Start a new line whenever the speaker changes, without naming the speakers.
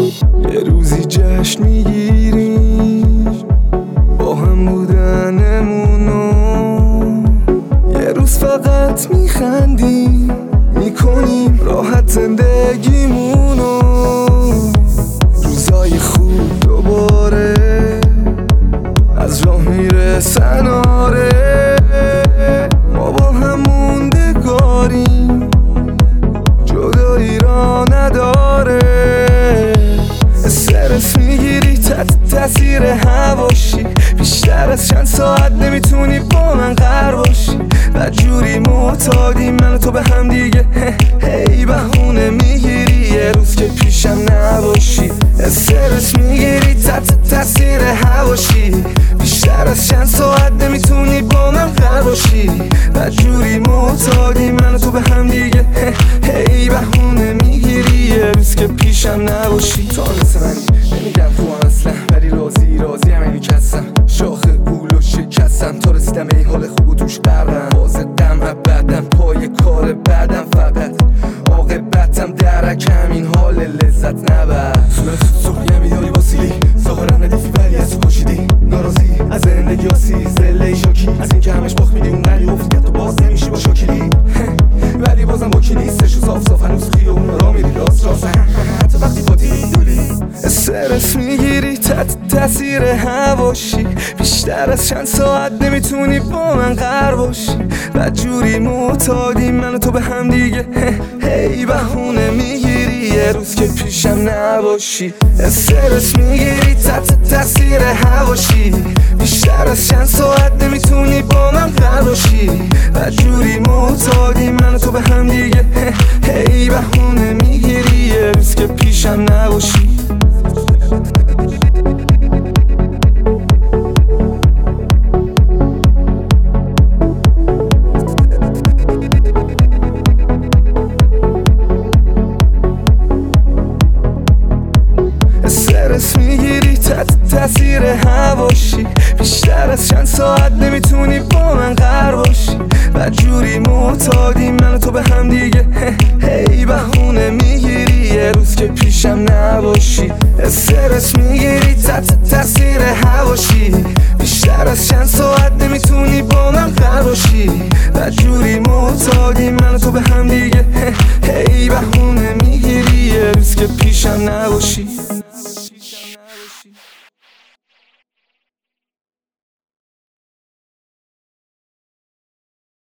یه روزی جشن میگیریم با هم بودنمونو، یه روز فقط میخندیم میکنیم راحت زندگیمونو. روزای خوب دوباره از راه میرسن، آره ما با هم موندگاریم، جدایی را نداره. استرس میگیری تاثیر هواشی، بیشتر از چند ساعت نمیتونی با من قرار باشی. بدجوری معتادیم من و تو به هم دیگه، هی بهونه میگیری یه روز که پیشم نباشی. استرس میگیری تاثیر هواشی، بیشتر از چند ساعت نمیتونی با من قرار باشی. بدجوری معتادیم من و تو به هم دیگه، هی بهونه میگیری یه روز که پیشم نباشی. تو مثل منی نمیگم تو اصلا، ولی راضی همینی که هستم. شاخ گول و شکستم تا رسیدم ای حال خوب و توش غرقم. بازدم ابدم پای کار بعدم، فقط عاقبتم درکم این حال لذت نبر. صورت سوخیه میداری با سیلی، ظاهرا ندیفی ولی از تو پاشیدی. ناراضی از زندگی آسی زله شاکی، از این که همش باخت میدی اونقدی افتی تو باز نمیشی با شاکلی. ولی بازم با کی نیستش و صاف هنوز خیابون را میری راست حتی وقتی با دولی. استرس میگیری تاثیر هواشی، بیشتر از چند ساعت نمیتونی با من قرار باشی. بدجوری معتادیم من و تو به هم دیگه، هی بهونه میگیری یه روز که پیشم نباشی. استرس میگیری تاثیر هواشی، بیشتر از چند ساعت نمیتونی با من قرار باشی. بدجوری معتادیم من و تو به هم دیگه، هی بهونه میگیری یه روز که پیشم نباشی. استرس میگیری تاثیر هواشی، بیشتر از چند ساعت نمیتونی با من قرار باشی. بدجوری معتادیم من و تو به هم دیگه، هی بهونه میگیری یه روز که پیشم نباشی. استرس میگیری تاثیر هواشی، بیشتر از چند ساعت نمیتونی با من قرار باشی. بدجوری معتادیم من و تو به هم دیگه، هی بهونه میگیری یه روز که پیشم نباشی.